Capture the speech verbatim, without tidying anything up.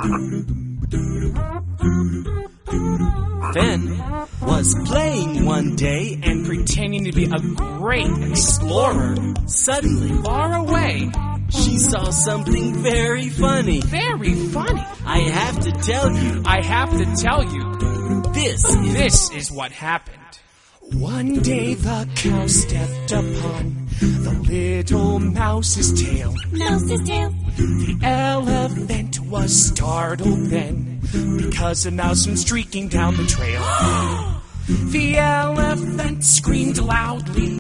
Finn was playing one day and pretending to be a great explorer. Suddenly, Far away. she saw something very funny. Very funny. I have to tell you, I have to tell you, this is... this is what happened. One day the cow stepped upon the little mouse's tail. Mouse's tail. The elephant was startled then, because a mouse went streaking down the trail. The elephant screamed loudly.